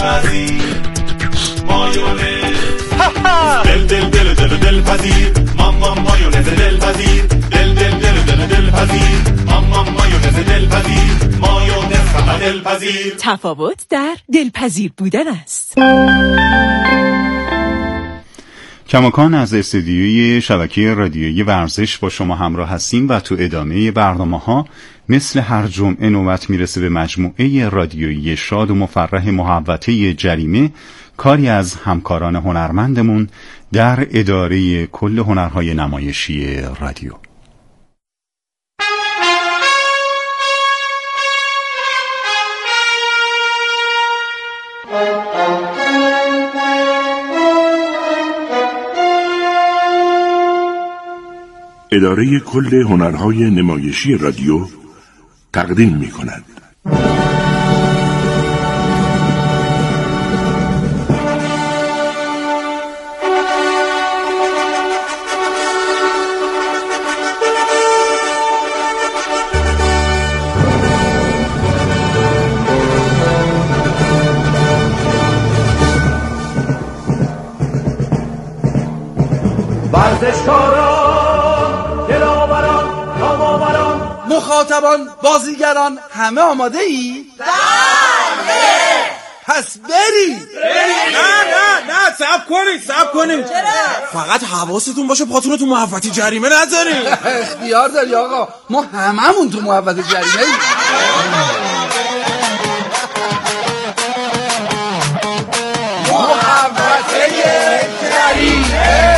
دلپذیر مایونز دلپذیر مامان مایونز دلپذیر دلپذیر مامان مایونز دلپذیر مایونز فقط دلپذیر. تفاوت در دلپذیر بودن است. کماکان از استودیوی شبکه رادیویی ورزش با شما همراه هستیم و تو ادامه برنامه‌ها مثل هر جمعه نوبت میرسه به مجموعه رادیویی شاد و مفرح محوطه جریمه، کاری از همکاران هنرمندمون در اداره کل هنرهای نمایشی رادیو. اداره کل هنرهای نمایشی رادیو تقدیم می کند. مخاطبان، بازیگران، همه آماده ای؟ بله. پس برید. نه صبر کنید. چرا؟ فقط حواستون باشه پاتونو تو محوطه جریمه نذارین. اختیار داری آقا، ما هممون تو محوطه جریمه ایم. محوطه جریمه.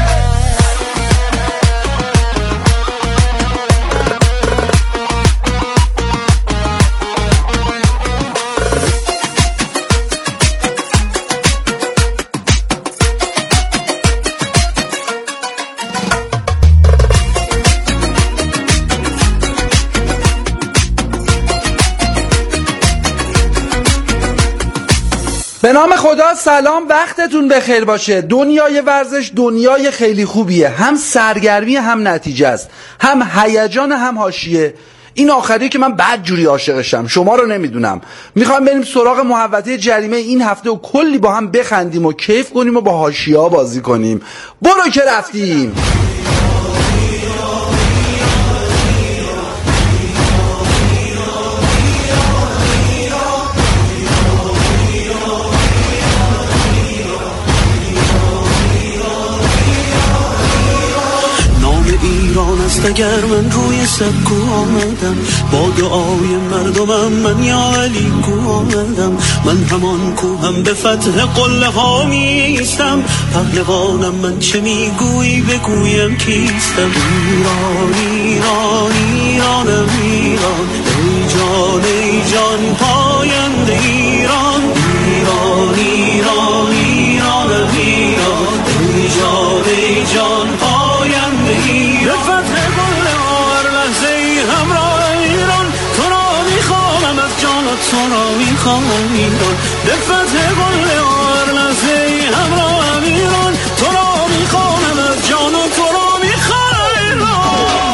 به نام خدا، سلام، وقتتون بخیر باشه. دنیای ورزش دنیای خیلی خوبیه، هم سرگرمی هم نتیجه است، هم هیجان هم حاشیه. این آخری که من بد جوری عاشقشم، شما رو نمیدونم. میخوام بریم سراغ محوطه جریمه این هفته و کلی با هم بخندیم و کیف کنیم و با حاشیه‌ها بازی کنیم. برو که رفتیم. ایران است اگر من روی سبکو آمدم، با دعای مردمم من یا علی کو آمدم. من همان کو هم به فتح قله ها میستم، پهلوانم من چه میگویی بگویم کیستم. ایران ایران ایرانم ایران، ای جان پاینده ایران. ایران ایران ایرانم ایران، ای جان پاینده ایران. به فتح قله ها هر لحظه ای همراه ایران، تو را میخوانم از جان و تو را میخوانم ایران. به فتح قله ها هر لحظه ای همراه ایران، تو را میخوانم از جان و تو را میخوانم ایران.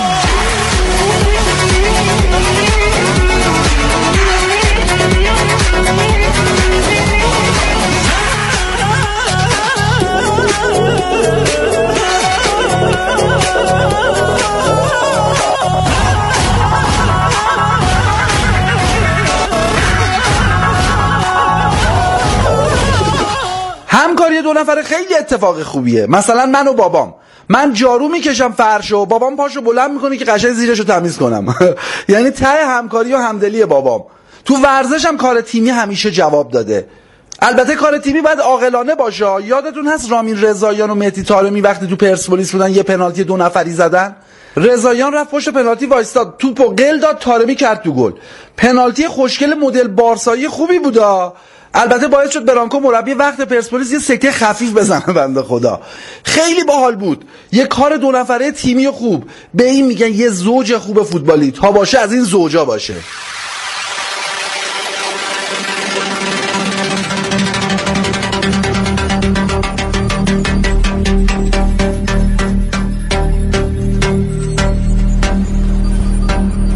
همکاری دو نفره خیلی اتفاق خوبیه. مثلا من و بابام، من جارو میکشم فرشو، بابام پاشو بلند میکنه که قشنگ زیرشو تمیز کنم. یعنی ته همکاری و همدلی بابام. تو ورزشم کار تیمی همیشه جواب داده. البته کار تیمی باید عاقلانه باشه. یادتون هست رامین رضاییان و مهدی طارمی وقتی تو پرسپولیس بودن یه پنالتی 2 نفری زدن؟ رضاییان رفت پشت پنالتی وایستاد، توپو قل داد، طارمی کرد تو گل. پنالتی خوشگل مدل بارسایی خوبی بودا. البته باعث شد برانکو مربی وقت پرسپولیس یه سکته خفیف بزنه. بنده خدا خیلی باحال بود. یه کار 2 نفره تیمی خوب، به این میگن یه زوج خوب فوتبالی. تا باشه از این زوجا باشه.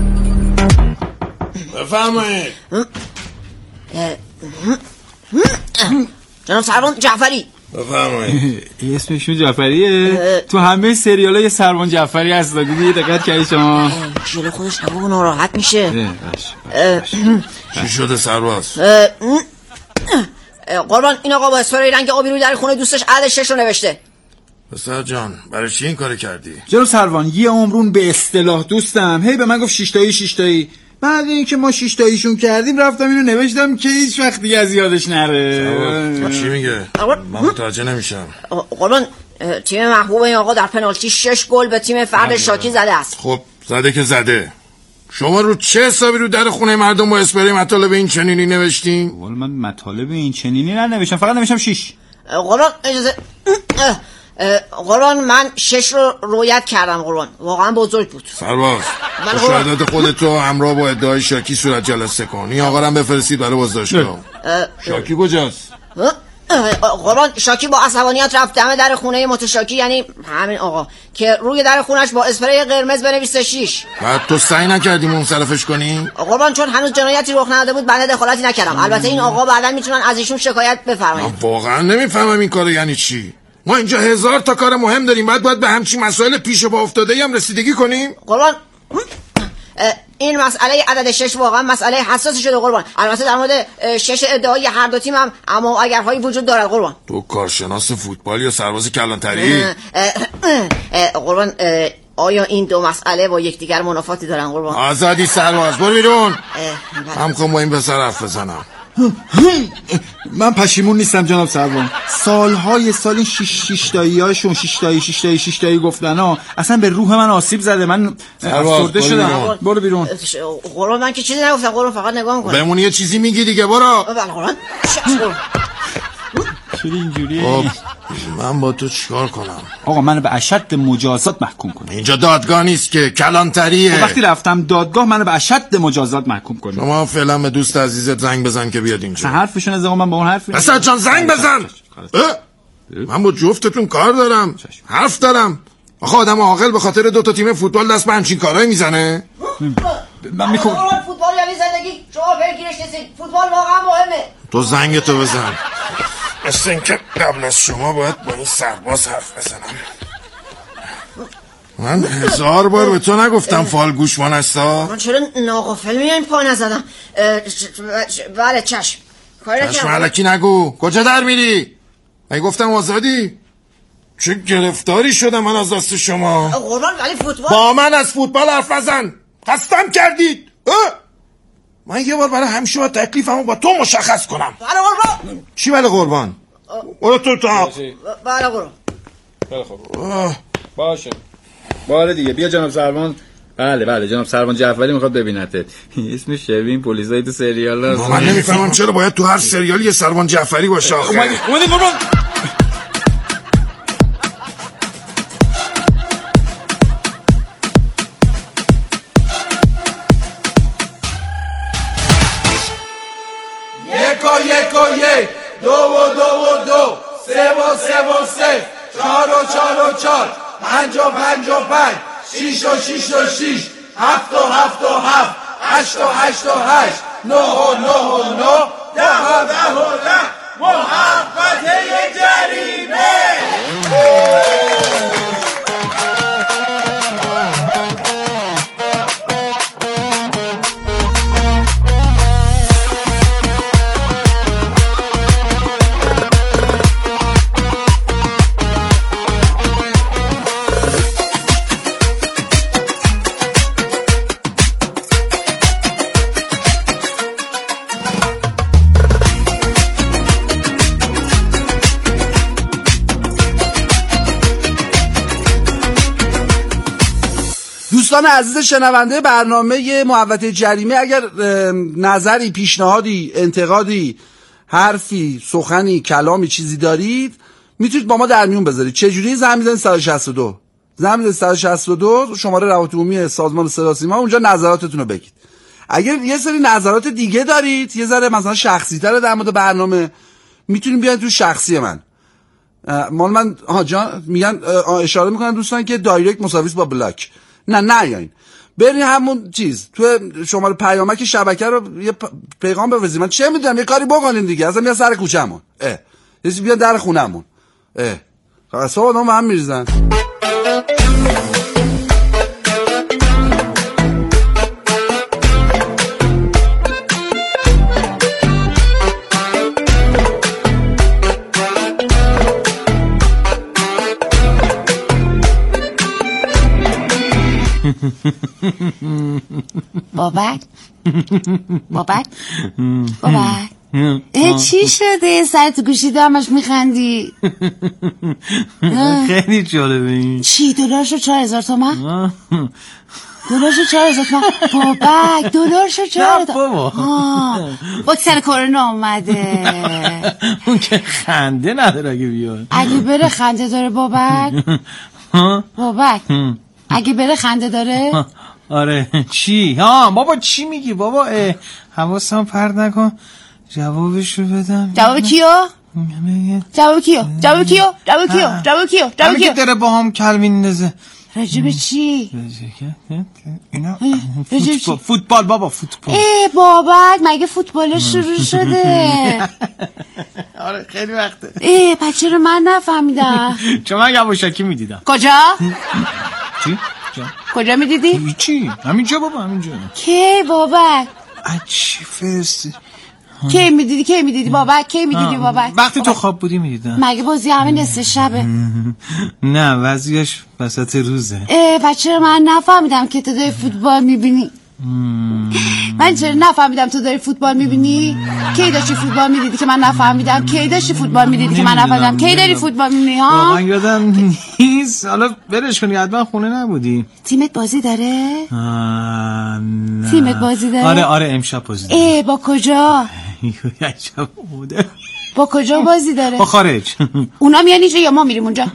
بفرمایید. جناب سروان جعفری. بفرمایید. اسمشون جعفریه؟ تو همه سریالا یه سروان جعفری هست. دیدی دقت کردی شما؟ جلو خودش نگو ناراحت میشه. چی شده سرباز؟ قربان این آقا با اسپری رنگ آبی روی در خونه دوستش عدد 6 رو نوشته. پسر جان برای چی این کارو کردی؟ جناب سروان یه عمرون به اصطلاح دوستم هی به من گفت 6 تایی. بعد اینکه ما 6 تاییشون کردیم رفتم اینو نوشتم که هیچ وقت دیگه از یادش نره. چی میگه؟ من متوجه نمیشم. قربان تیم محبوب این آقا در پنالتی 6 گل به تیم فرد شاکی زده است. خب زده که زده. شما رو چه حسابی رو در خونه مردم با اسپری مطالب این چنینی نوشتین؟ والا من مطالب این چنینی ننوشتم، فقط نوشتم 6. قربان اجازه قربان من 6 رو رویت کردم. قربان واقعا بزرگ بود. سرباز شهادت خودتو همراه با ادعای شاکی صورت جلسه کن. این آقا رو هم بفرستید برای بازداشتگاه. شاکی کجاست؟ قربان شاکی با عصبانیت رفت دم در خونه متشاکی، یعنی همین آقا که روی در خونش با اسپری قرمز بنویسه 6. بعد تو سعی نکردی منصرفش کنی؟ قربان چون هنوز جنایتی رخ نداده بود بنده دخالتی نکردم. البته این آقا بعدا میتونن از ایشون شکایت بفرمایید. من واقعا نمیفهمم این کارو یعنی چی. ما اینجا 1000 تا کار مهم داریم، باید به همچین مسائل پیش پا افتاده‌ای هم رسیدگی کنیم. قربان این مسئله عدد 6 واقعا مسئله حساسی شده قربان. البته در مورد 6 ادعای هر دو تیم هم اما اگرهایی وجود دارد قربان. تو کارشناس فوتبال یا سرباز کلانتری؟ قربان آیا این دو مسئله با یکدیگر منافاتی دارن قربان؟ آزادی سرباز برو بیرون. هم خواهم با این پسر حرف بزنم. من پشیمون نیستم جناب سروان. سالهای سال این 6 تایی‌هاشون 6 تایی گفتن ها اصلا به روح من آسیب زده. من افسرده شدم. برو بیرون. قربان من که چیزی نگفتم قربان، فقط نگاه می‌کنم. بهمون یه چیزی میگی دیگه برو. بله قربان. چرا اینجوریه؟ من با تو چیکار کنم؟ آقا منو به اشد مجازات محکوم کن. اینجا دادگاه نیست که کلانتریه. وقتی رفتم دادگاه منو به اشد مجازات محکوم کن. شما فعلا به دوست عزیزت زنگ بزن که بیاد اینجا. حرفشون از من با اون حرف. اسد جان زنگ بزن. من با جفتتون کار دارم. حرف دارم. آخه آدم عاقل به خاطر 2 تا تیم فوتبال دست به همچین کارایی میزنه؟ من میکنم. فوتبال یعنی زندگی. شما فکرش نیستید. فوتبال واقعا مهمه. تو زنگتو بزن. مثل اینکه قبل از شما باید با این سرباز حرف بزنم. من 1000 بار به تو نگفتم فال گوشمان هستا؟ من چرا ناغافل میایم پا نزدم؟ بله چشم. چشم علکی نگو. کجا در میری؟ من گفتم آزادی. چه گرفتاری شدم من از دست شما. قربان ولی فوتبال. با من از فوتبال حرف نزن. خستم کردید. من یه بار برای همیشه با تکلیفمو با تو مشخص کنم. بله قربان. چی بله قربان؟ برو تو تا. بله قربان. بله خب. باشه. باره دیگه بیا جناب سروان. بله جناب سروان جعفری میخواد ببینتت. اسمش شبیه این پلیسای تو سریال هست. من نمیفهمم چرا باید تو هر سریالی یه سروان جعفری باشه. اومدی قربان. یک دو و دو و دو 3 و 3 و 3 4 و 4 و 4 5 و 5 و 5 6 و 6 و 6 7 و 7 و 7 8 و 8 و 8 9 و 9 و 9 10 و 10 و 10 محبت جریمه. دوستان عزیز شنونده برنامه محوطه جریمه، اگر نظری، پیشنهادی، انتقادی، حرفی، سخنی، کلامی، چیزی دارید میتونید با ما در میون بذارید. چجوری؟ زنگ بزنید 162 162 شماره روابط عمومی سازمان صدا سیما، اونجا نظراتتون رو بگید. اگر یه سری نظرات دیگه دارید یه ذره مثلا شخصی تر در مورد برنامه، میتونید بیاید تو شخصی من. مال من جان میگن اشاره میکنن دوستان که دایرکت مساویس با بلاک. نه یاین بریم همون چیز تو شماره پیامک شبکه رو یه پیغام بفرستیم. من چه میدونم، یه کاری بکنیم دیگه. اصلا بیا سر کوچه‌مون، یه چیزی بیا در خونه‌مون. صبح آدم به هم میریزن. بابک چی شده؟ سرت گوشی دامش میخندی؟ خیلی جالبه. چی؟ $4 شد 4,000 تومان؟ $4 شد 4,000 تومان. بابک $4 شد 4,000 تومان. با سر کرونا اومده. اون که خنده نداره اگه بیاد. اگه بره خنده داره بابک. اگه بره خنده داره. آره چی؟ بابا چی میگی بابا؟ حواسم پرت نکن. جوابشو بدم. جواب کیو؟ همین که داره با هم کلمین نزه. راجب چی؟ اینا فوتبال بابا، فوتبال. بابک مگه فوتبال شروع شده؟ آره خیلی وقته. بچه رو من نفهمیدم. چون من یواشکی میدیدم. کجا؟ چی؟ کجا میدیدی؟ چی؟ همینجا بابا، همینجا. کی بابک؟ چی فرستی؟ کی میدیدی بابک؟ کی میدیدی بابک؟ وقتی تو خواب بودی میدیدم. مگه بازی همه نصف شبه؟ نه وضعیش وسط روزه. بچه رو من نفهمیدم که تو داری فوتبال میبینی. من چرا نفهمیدم تو داری فوتبال میبینی؟ کی داشتی فوتبال میدیدی که من نفهمیدم؟ کی داشتی فوتبال میدیدی که من نفهمیدم؟ کی داری فوتبال میبینی ها؟ واقعا یادم نیست. حالا برش کنی، حتما خونه نبودی. تیمت بازی داره؟ نه. تیمت بازی داره؟ آره امشب بازی داره. با کجا؟ با کجا بازی داره؟ با خارج. اونا میان اینجا یا ما میریم اونجا؟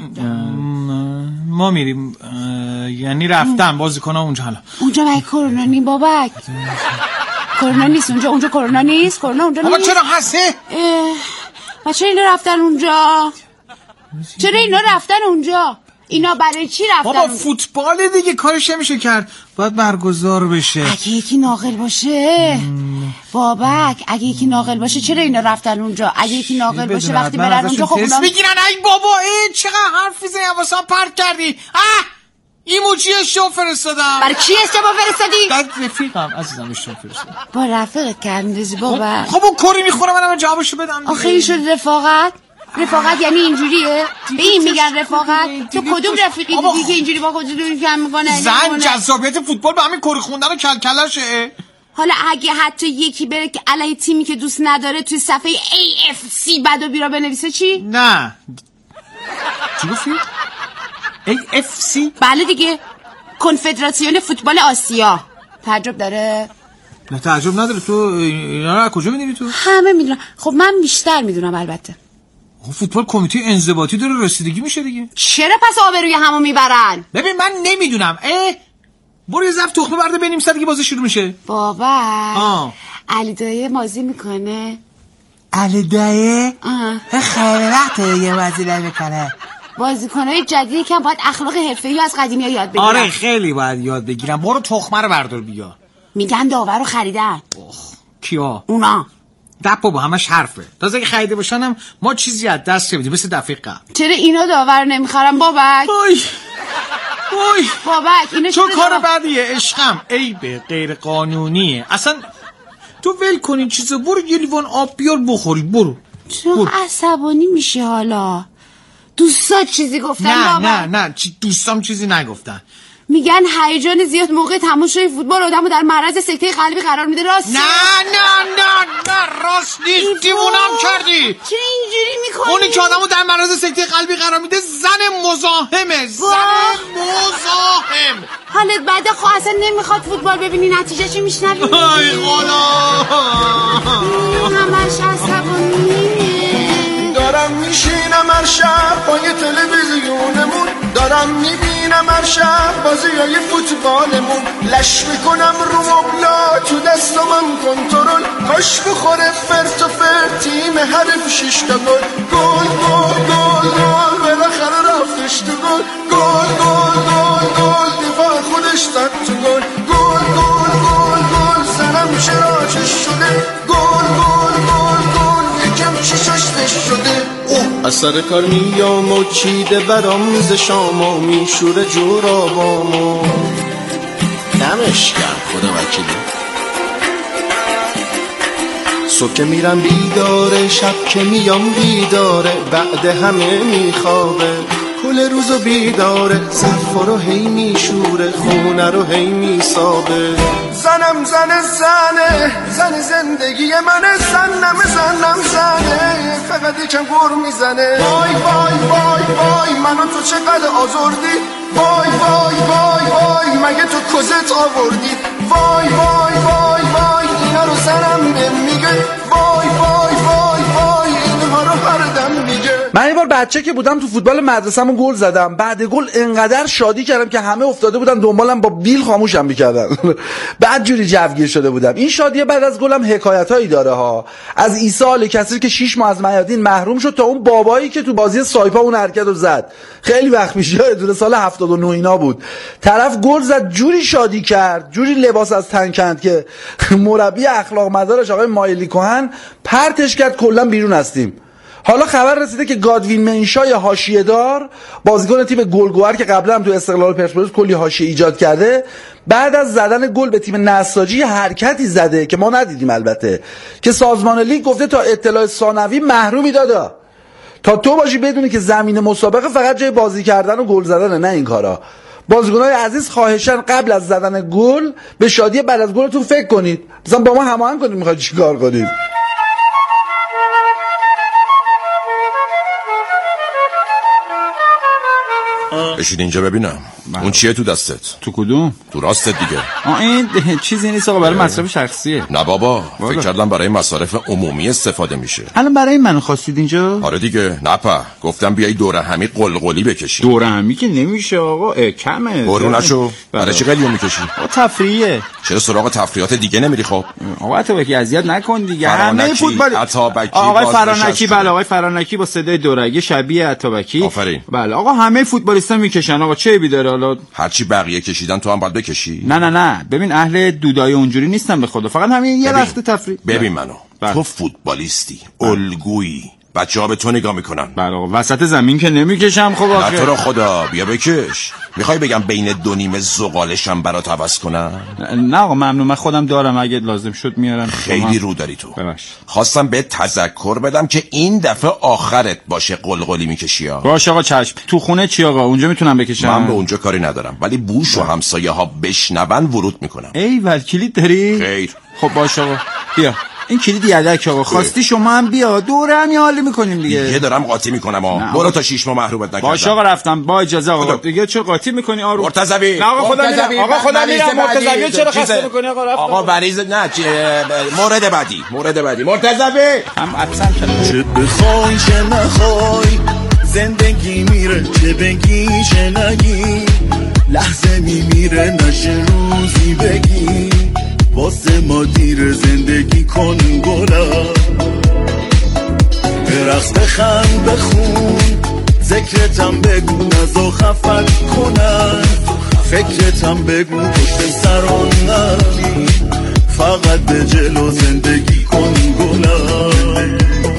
ما میریم، یعنی رفتن بازیکن‌ها اونجا. حالا اونجا مگه کرونا نی بابک؟ کرونا نیست اونجا کرونا نیست. کرونا اونجا نیست. بابا چرا هسته؟ بچه اینا رفتن اونجا. چرا اینا رفتن اونجا؟ اینا برای چی رفتن؟ بابا فوتبال دیگه، کارش نمیشه کرد، باید برگزار بشه. اگه یکی ناقل باشه بابک، اگه یکی ناقل باشه چرا اینا رفتن اونجا؟ اگه یکی ناقل باشه وقتی برن اونجا خب اونا میگیرن. ای بابا چقدر حرف میزنی، حواسم پرت کردی. ایموجی اشتباه فرستادم. برای کی اشتباه فرستادی؟ بعد رفیقم عزیزم اشتباه فرستادم. با رفیقت کردی بابا. خب اون کاری میخوره منم جوابشو بدم. آخه این شد رفاقت یعنی اینجوریه؟ به این میگن رفاقت؟ تو کدوم رفیقی دیدی که اینجوری با خودت دور کم میکنه؟ زن جذابیت فوتبال به همین کری خوندن و کلکلشه. حالا اگه حتی یکی بره که علیه تیمی که دوست نداره توی صفحه AFC بد و بیرا بنویسه چی؟ نه چی گفتی؟ AFC؟ بله دیگه، کنفدراسیون فوتبال آسیا. تعجب داره؟ نه تعجب نداره. تو اینا رو کجا میدونی تو؟ همه میدونم. خب من بیشتر میدونم البته. فوتبال کمیته انضباطی داره رسیدگی میشه دیگه. چرا پس آبروی همو میبرن؟ ببین من نمیدونم. برو یه ظرف تخمه برده بنیم سر دیگه بازی شروع میشه. بابا علی دایه بازی میکنه. علی دایه؟ خیلی وقته یه بازی نمیکنه. بازیکنای جدیدی که باید اخلاق حرفه‌ای از قدیمی‌ها یاد بگیرن. آره خیلی باید یاد بگیرم. برو تخمه رو بردار بیا. میگن داور رو خریدن. کیا؟ اونا. دپو با همش حرفه. تازه اگه خریده باشن هم ما چیزی از دست نمیدیم مثل دفعه قبل. چرا اینا داور نمیخرن بابک؟ وای بابک اینا تو کار بدیه عشقم. ای به غیر قانونیه اصلا. تو ول کنین چیزا. برو یه لیوان آب بیار بخوری. برو. چون عصبانی میشه حالا. دوستات چیزی گفتن بابک؟ نه دوستام چیزی نگفتن. میگن هیجان زیاد موقع تماشای فوتبال آدمو در معرض سکته قلبی قرار میده. راست؟ نه راست نیست. دیوونم کردی. چرا اینجوری میکنی؟ اونی که آدمو در معرض سکته قلبی قرار میده زن مزاحمه. حالت بده. خب اصلا نمیخواد فوتبال ببینی نتیجهشو میشنوی؟ ای خدا همش عصبانیه. دارم میشینم هر شب پای تلویزیونمون، دارم میبینم هر شب بازیای فوتبالمون، لش میکنم رو مبلا تو دستم کنترل، کاش بخوره فرت و فرت تیم حریف 6 تا گل. گل بالاخره رفتش تو گل. گل دفاع خودش زد تو گل. سر کار میام و چیده برام ز شاما میشوره جورابامو دمش گرم خدا وکیلی صبح که میرم بیداره شب که میام بیداره بعد همه میخوابه کل روزو بیداره صفا رو هی میشوره خونه رو هی میسابه زنم زن زندگی منه زنه فقط یکم گر میزنه وای وای وای وای منو تو چقدر آزردی وای وای وای وای مگه تو کزت آوردی وای وای وای وای اینا رو زنم نمیگه وای وای وای وای اینها رو هر دم میگه. من یه بار بچه که بودم تو فوتبال مدرسه‌مون گل زدم. بعد گل انقدر شادی کردم که همه افتاده بودن دنبالم با بیل خاموشم می‌کردن. بعد جوری جوگیر شده بودم. این شادی بعد از گلم حکایتایی داره ها. از عیسی آل کثیر که 6 ماه از میادین محروم شد تا اون بابایی که تو بازی سایپا اون حرکت رو زد. خیلی وقت میشه یادتونه سال 79 اینا بود. طرف گل زد جوری شادی کرد، جوری لباس از تن کند که مربی اخلاق مدارش آقای مایلی کهن پرتش کرد کلا بیرون هستیم. حالا خبر رسیده که گادوین منشای حاشیه دار بازیکن تیم گلگوهر که قبلا هم تو استقلال پرسپولیس کلی حاشیه ایجاد کرده بعد از زدن گل به تیم نساجی حرکتی زده که ما ندیدیم البته که سازمان لیگ گفته تا اطلاع ثانوی محرومی دادا تا تو باشی بدونی که زمین مسابقه فقط جای بازی کردن و گل زدنه نه این کارا. بازیکن‌های عزیز خواهشاً قبل از زدن گل به شادی بعد از گلتون فکر کنید. مثلا با ما هماهنگ کنید می‌خواید چیکار کنید. بشین اینجا ببینم. اون چیه تو دستت؟ تو کدوم؟ تو راستت دیگه. این چیزی نیست آقا برای مصرف شخصیه. نه بابا فکر کردم برای مصارف عمومی استفاده میشه. الان برای منو خواستید اینجا؟ آره دیگه نپا گفتم بیای دوره همی قلقلی بکشی. دوره همی که نمیشه آقا کمه. برو نشو. برای چی قلیون میکشی؟ تفریحه. چرا سراغ تفریحات دیگه نمیری خب؟ آقا اتابکی اذیت نکن دیگه. همه فوتبال آقای فرانکی بله آقای فرانکی با صدای دورگی شبیه اتابکی. آفرین. بله آقا همه فوتبالیستا میکشن آقا چه بیداره حالا هرچی بقیه کشیدن تو هم باید بکشی. نه ببین اهل دودای اونجوری نیستم به خدا فقط همین یه وقت تفریح. ببین منو تو فوتبالیستی الگویی بچه‌ها به تو نگاه میکنن. بله آقا وسط زمین که نمیکشم خب آخه تو رو خدا بیا بکش. میخوای بگم بین دو نیمه زغالشم برات عوض کنم؟ نه آقا ممنون من خودم دارم اگه لازم شد میارم. خیلی رو داری تو. ببخش. خواستم به تذکر بدم که این دفعه آخرت باشه قلقلی میکشی ها. باشه آقا چشم. تو خونه چی آقا اونجا میتونم بکشم؟ من به اونجا کاری ندارم ولی بوش و همسایه ها بشنون ورود میکنم. ایول کلید داری؟ خیر. خب باشه آقا بیا این کلید یدک آقا خواستی شما هم بیا دوره هم یه حالی میکنیم دیگه دارم قاطی میکنم برو تا 6 ماه محرومت نکردم. باشه آقا رفتم با اجازه آقا دیگه چه قاطی میکنی آروم مرتضوی نه آقا خودم میرم آقا خودم میرم مرتضوی چرا خسته میکنی آقا رفتم آقا مریض نه مورد بعدی مرتضوی هم اصلا چه بخوای چه نخوای زندگی میره چه بگی چه نگی لحظه میمیره نشه روزی بگی واسه ما دیر زندگی کن گلم برقص بخند بخون ذکرتم بگو نزا خفت کنن فکرتم بگو پشت سران نمی فقط به جلو زندگی کن گلم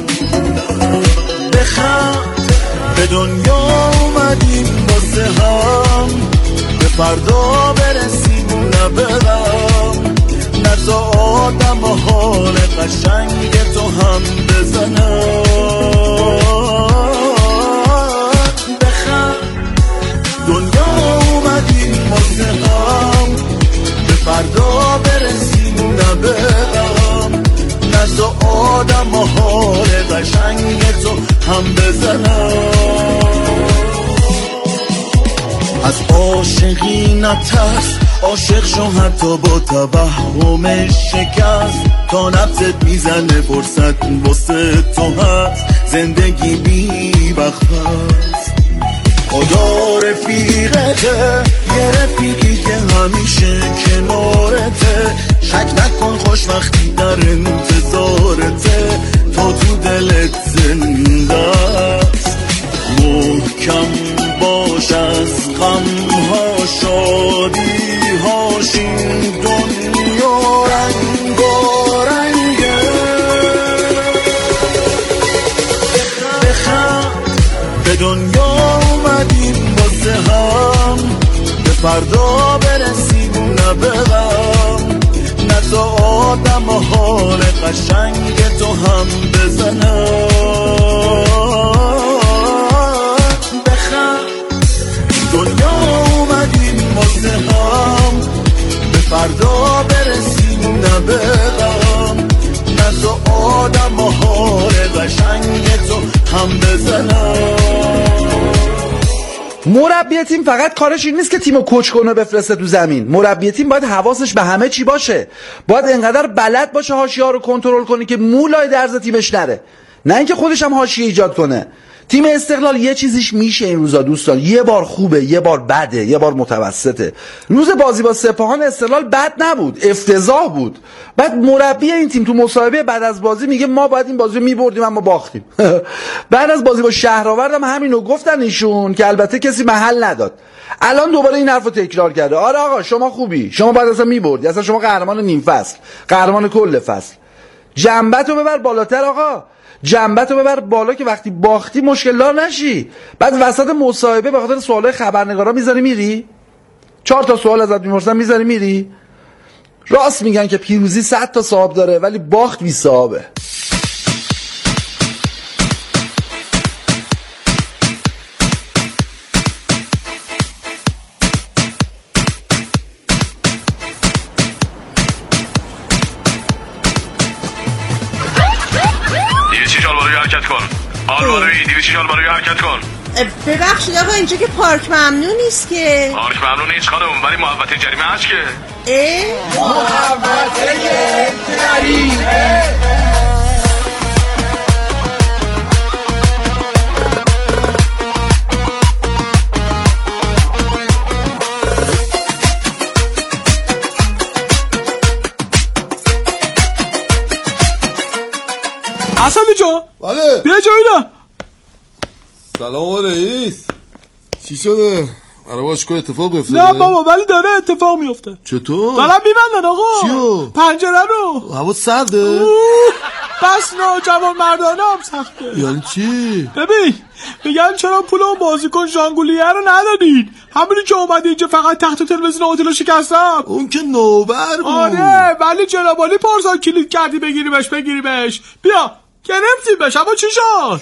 بخند به دنیا اومدیم واسه هم به فردا برسیم نه بغم نزا آدم حال قشنگ تو هم بزنم بخند دنیا اومدیم واسه هم به فردا برسیم نه بغم نزا آدم حال قشنگ تو هم بزنم از عاشقی نترس عاشق شو حتی با توهم شکست تا نفست میزنه فرصت واسه تو هست زندگی بی وقت خدا رفیقته یه رفیقی که همیشه کنارته شک نکن خوشبختی در انتظارته تو دلت زنده است محکم باش از غم ها شادی هاش این دنیا رنگارنگه بخند فردا برسیم و نبغم، نه تا آدم حال قشنگ تو هم بزنم. بخند دنیا اومدیم واسه هم، به فردا برسیم نبغم، نه تا آدم حال قشنگ تو هم بزنم. مربی تیم فقط کارش این نیست که تیمو کوچ کنه بفرسته تو زمین. مربی تیم باید حواسش به همه چی باشه، باید انقدر بلد باشه حاشیه‌ها رو کنترل کنه که مولای درز تیمش نره، نه اینکه خودش هم حاشیه ایجاد کنه. تیم استقلال یه چیزیش میشه این روزا دوستان، یه بار خوبه، یه بار بده، یه بار متوسطه. روز بازی با سپاهان استقلال بد نبود، افتضاح بود. بعد مربی این تیم تو مصاحبه بعد از بازی میگه ما باید این بازی رو میبردیم اما باختیم. بعد از بازی با شهرآورد هم همینو گفتن ایشون که البته کسی محل نداد. الان دوباره این حرفو تکرار کرده. آره آقا شما خوبی، شما باید اصلا میبردی، اصلا شما قهرمان نیم فصل، قهرمان کل فصل. جنبتو ببر بالاتر آقا، جنبتو ببر بالا که وقتی باختی مشکل دار نشی. بعد وسط مصاحبه به خاطر سوالای خبرنگارا میذاری میری، 4 تا سوال ازت میپرسن میذاری میری. راست میگن که پیروزی 100 تا صاحب داره ولی باخت بی صاحبه. حرکت کن آلوارایی، 200 آلوارایی حرکت کن. ببخشید آقا اینجا که پارک ممنوع نیست که. پارک ممنوع نیست خانم، ولی محوطه جریمه هست که. محوطه جریمه. حسن جان بله بیا جایینا. سلام رئیس. چی شده؟ عرباش که اتفاق افتاده؟ نه بابا ولی داره اتفاق میفته. چطور؟ دارم میبندن آقا. چیو؟ پنجره رو. هوا سرده؟ بس جوان مردانه هم سخته. یعنی چی؟ ببین میگن چرا پول اون بازیکن ژانگولیه رو ندادین؟ همونی که اومد اینجا فقط تخت تلویزیون هتل رو شکستم. اون که نوبر بود. آره ولی جنابالی پارسال کلید کردی بگیریمش. بیا گرفتیمش. اما چی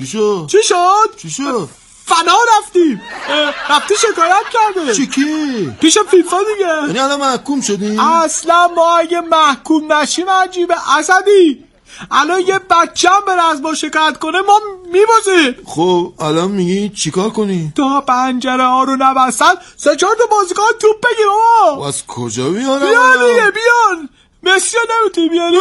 شد؟ فنا رفتیم. رفتی شکایت کرده. چی کی؟ پیش فیفا دیگه. یعنی الان محکوم شدی؟ اصلا ما اگه محکوم نشیم عجیبه. اسدی الان یه بچه هم بره از ما شکایت کنه ما میبازیم. خب الان میگی چیکار کنی؟ تا پنجره ها رو نبستن 3-4 تا بازیکن توپ بگیر بابا. از کجا بیارم؟ بیان مسی ها نمیتونی بیاری.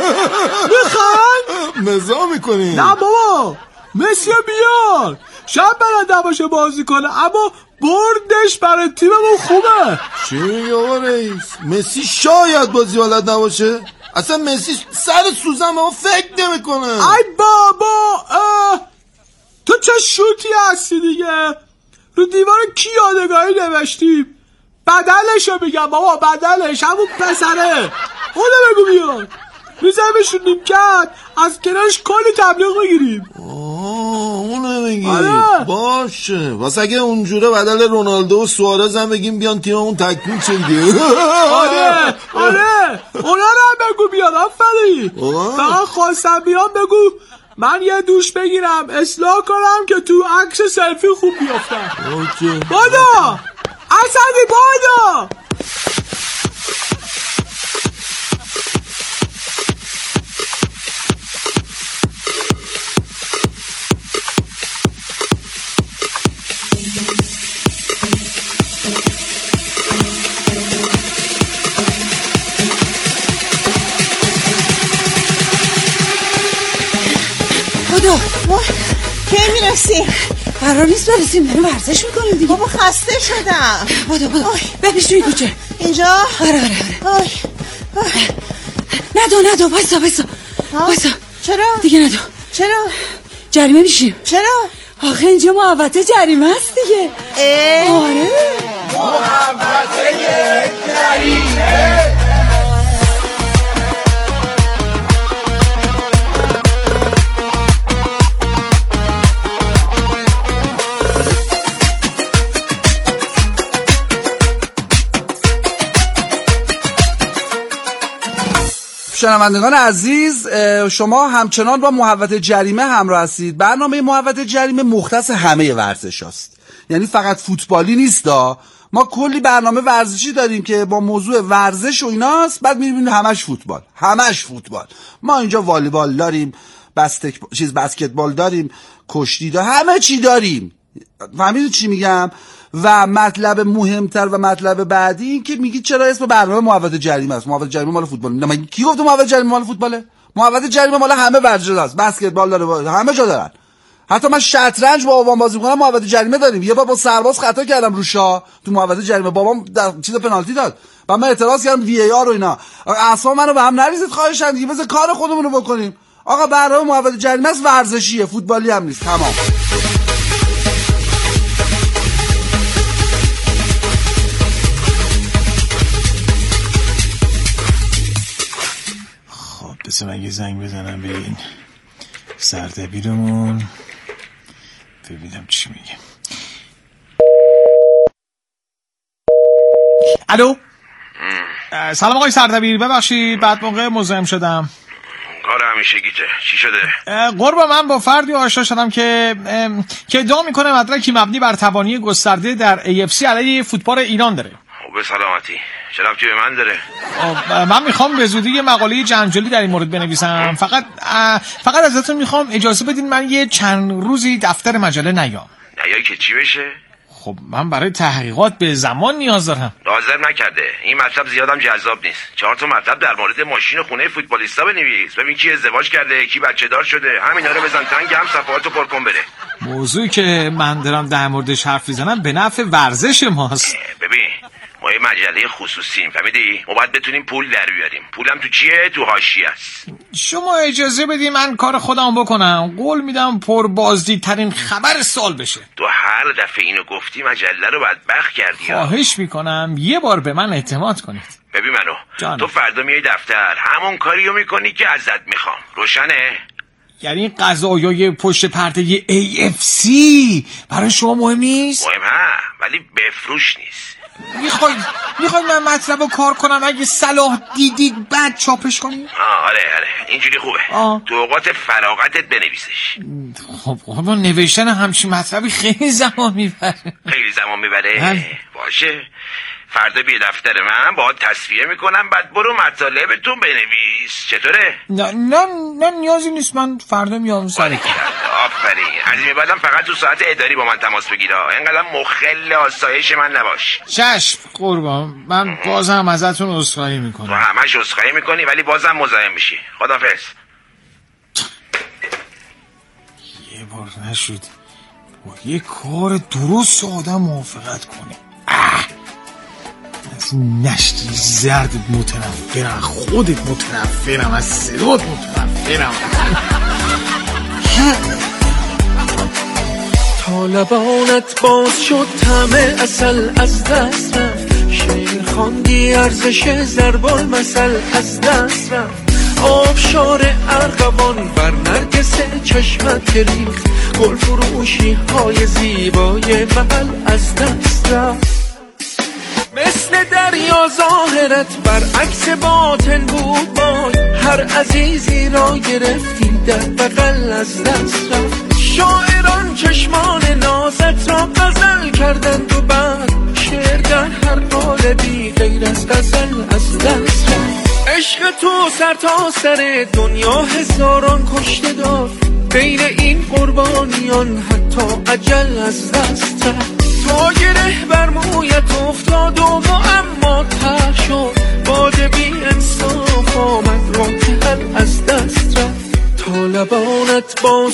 میخوان مزا میکنی؟ نه بابا مسی ها بیار، شاید بلد نباشه بازی کنه اما بردش برای تیممون خوبه. چی میگی آقا رئیس؟ مسی شاید بازی بلد نباشه؟ اصلا مسی سر سوزن به ما فکر نمیکنه. ای بابا تو چه شوتی هستی دیگه. رو دیوار کی یادگاری نوشتیم؟ بدلشو میگم بابا، بدلش همون پسره. اونو بگو بیاد میزمشون نیمکت از کنارش کلی تبلیغ بگیریم. اونو میگی؟ آره. باشه واسه اگه اونجوره بدل رونالدو و سوارز هم بگیم بیان تیممون تکمیل شه دیگه. آره اونا رو هم بگو بیاد. آفرین. فقط خواستم بیان بگو من یه دوش بگیرم اصلاح کنم که تو عکس سلفی خوب بیافتم. بادا اسدی بادا. کی میرسی؟ قرار نیست برسیم، داریم ورزش میکنیم دیگه. بابا خسته شدم. بادو ببیش توی کوچه. اینجا؟ آره ندو بایستا. چرا؟ دیگه ندو. چرا؟ جریمه میشیم. چرا؟ آخه اینجا محوطه جریمه است دیگه. آره محوطه جریمه. شنوندگان عزیز، شما همچنان با محوطه جریمه همراه هستید. برنامه محوطه جریمه مختص همه ورزش هاست، یعنی فقط فوتبالی نیست. ما کلی برنامه ورزشی داریم که با موضوع ورزش و ایناست، بعد می‌بینید همش فوتبال. ما اینجا والیبال داریم، بسکتبال داریم، کشتی داریم، همه چی داریم. فهمیدید چی میگم؟ و مطلب مهمتر و مطلب بعدی این که میگید چرا اسم برنامه محوطه جریمه است. محوطه جریمه مال فوتبال. نه کی گفت محوطه جریمه مال فوتباله؟ محوطه جریمه مال همه ورزش هست. بسکتبال داره، همه جا دارن. حتی من شطرنج با بابام بازی می‌کنم، محوطه جریمه داریم. یه بار با سرباز خطا کردم رو شاه تو محوطه جریمه، بابام چیز پنالتی داد و من اعتراض کردم وی ای آر و اینا. اعصاب منو به هم نریزید خواهشاً، دیگه بذار کار خودمون رو بکنیم. آقا برنامه محوطه جریمه است، ورزشیه، فوتبالی هم نیست. تمام. بسه مگه زنگ بزنم به این سردبیرمون ببینم چی میگه. الو، سلام آقای سردبیر، ببخشید بعد موقع مزاحم شدم. کار همیشگیته، چی شده؟ قربا من با فردی آشنا شدم که ادعا میکنه مدرکی مبنی بر تبانی گسترده در AFC علیه فوتبال ایران داره. به سلامتی. چه ربطی به من داره؟ من میخوام به زودی یه مقاله جنجالی در این مورد بنویسم. فقط ازتون میخوام اجازه بدین من یه چند روزی دفتر مجله نیام. نیایی که چی بشه؟ خب من برای تحقیقات به زمان نیاز دارم. لازم نکرده، این مطلب زیادم جذاب نیست. 4 تا مطلب در مورد ماشین خونه فوتبالیستا بنویس، ببین کی ازدواج کرده، کی بچه دار شده، همینا رو بزن تنگ، هم صفحاتو پر کن بره. موضوعی که من دارم در موردش حرف میزنم به نفع ورزش ماست. ببین ما یه مجله خصوصیم، فهمیدی؟ ما باید بتونیم پول در بیاریم. پولم تو چیه؟ تو حاشیه است. شما اجازه بدی من کار خودم بکنم، قول میدم پر بازدیدترین خبر سال بشه. تو هر دفعه اینو گفتی مجله رو بدبخت کردی. خواهش میکنم یه بار به من اعتماد کنید. ببین منو جانم. تو فردا میای دفتر همون کاریو میکنی که ازت میخوام، روشنه؟ یعنی قضایای پشت پرده AFC برای شما مهم نیست؟ مهمه ولی بفروش نیست. میخوای من مطلب رو کار کنم، اگه صلاح دیدید بعد چاپش کنیم؟ آره اینجوری خوبه. تو اوقات فراغتت بنویسش. خب نوشتن همچین مطلبی خیلی زمان میبره. باشه فردا بیا دفتر من باهات تصفیه میکنم، بعد برو مطالبتون بنویس. چطوره؟ نه نیازی نیست، من فردا میام سر کار. آفرین. از این بعدم فقط تو ساعت اداری با من تماس بگیر، اینقدر مخل آسایش من نباش. چشم قربان، من بازم ازتون عذرخواهی میکنم. تو همش عذرخواهی میکنی ولی بازم مزاحم میشی. خداحافظ. یه بار نشد با یه کار درست آدم موافقت کنه. از نشتی زرد متنفرم، خودت متنفرم، از صدات متنفرم. تا لبانت باز شد طعم عسل از دست رفت، شعر خواندی ارزش ضرب المثل از دست رفت، آبشار ارغوان بر نرگس چشمت ریخت، گل فروشی های زیبای محل از دست رفت، مثل دریا ظاهرت برعکس باطن بود، بای هر عزیزی را گرفتی در بغل از دست رفت، شاعران چشمان نازت را غزل کردند و بعد شعر در هر قالبی غیر از غزل از دست رفت، عشق تو سر تا سر دنیا هزاران کشته داد، بین این قربانیان حتی اجل از دست رفت، تا گره بر مویت افتاد و معما تر شد، باد بی انصاف آمد راه حل از دست رفت، تا لبانت باز